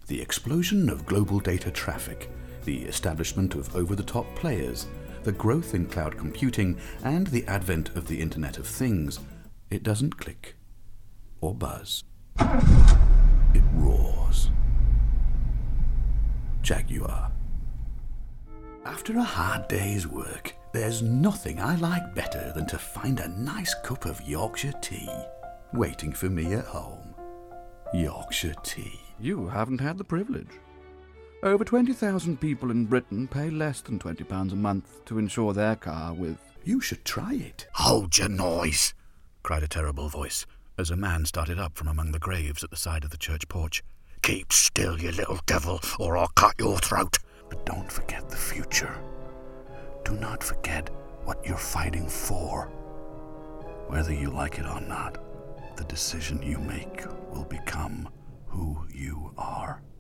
The explosion of global data traffic, the establishment of over-the-top players, the growth in cloud computing, and the advent of the Internet of Things, it doesn't click or buzz. It roars. Jaguar. After a hard day's work, there's nothing I like better than to find a nice cup of Yorkshire tea waiting for me at home. Yorkshire tea. You haven't had the privilege. Over 20,000 people in Britain pay less than £20 a month to insure their car with... You should try it. "Hold your noise!" cried a terrible voice, as a man started up from among the graves at the side of the church porch. "Keep still, you little devil, or I'll cut your throat." But don't forget the future. Do not forget what you're fighting for. Whether you like it or not, the decision you make will become who you are.